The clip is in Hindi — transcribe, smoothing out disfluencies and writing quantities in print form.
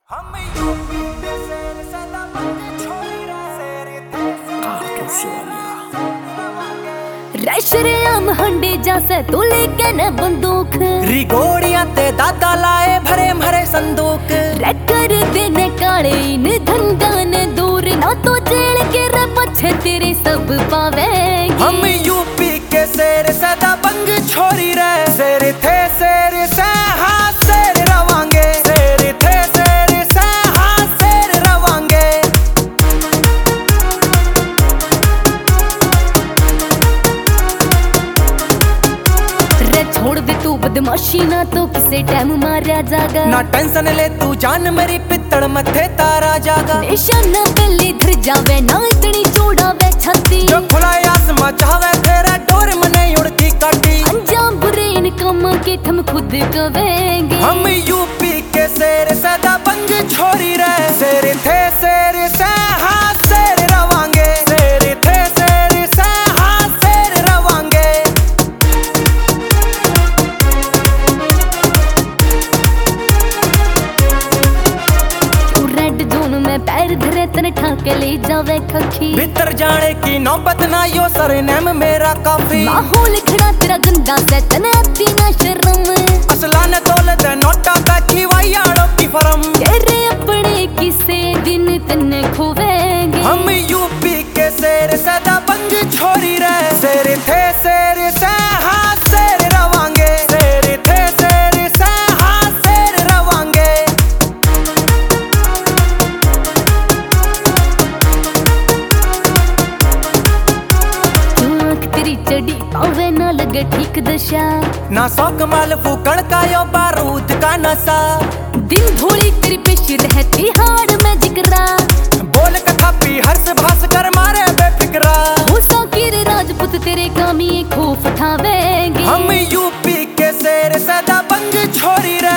हम यूपी के शेर सदा बंद छोड़ी रशरेआम हंडे जासे तू लेके न बंदूक रिगोड़िया ते दादा लाए भरे भरे संदूक कर देने काले इन धंधन दूर ना तो जेल के रे पछे तेरे सब पावेंगे। हम यूपी के शेर सदा बंग छोड़ी रे शेर थे शेर से हाँ शेर रवांगे शेर थे शेर से हाँ शेर रवांगे। रे छोड़ दे तू बदमाशी ना तो किसे टाइम मारा जागा ना टेंशन ले तू जान मेरी पित्तड़ मथे तारा जागा निशाना पहले धर जावे ना इतनी चौड़ावे छाती जो खुला आसमां चाहे तेरा डोर मने उड़ती काटी अंजाम बुरे इन कामों के हम खुद कवेंगे। हम यूपी के शेर सदा बंग छोड़ी रे शेर थे शेर से हाँ शेर रवांगे शेर थे शेर से हाँ शेर रवांगे। रेड जोन में पैर धरे तने ठाके ले जावे खखी भीतर जाने की नौबत ना यो सरनेम मेरा काफी माहौल खड़ा तेरा गंदा से तने आती ना शर्म असला ने तोल दे नोटा बैठी वायाड़ों की फरम तेरे अपने किसे दिन तने खोवेंगे। हम यूपी के शेर सदा बंग छोड़ी रे शेर थे शेर से हाँ शेर रवांगे शेर थे शेर से हाँ शेर रवांगे। आँख तेरी चढ़ी पावे ना लगे ठीक दशा ना शौक माल फूकड़ का यो बारूद का नशा दिन भोली तेरी पेश रहती हाड़ में जिगरा बोल कथा पी हर्ष भास कर मारे बेफिक्रा हो साकिर राजपूत तेरे कामी खौफ उठावेंगे। हम यूपी के शेर सदा बंग छोड़ी रे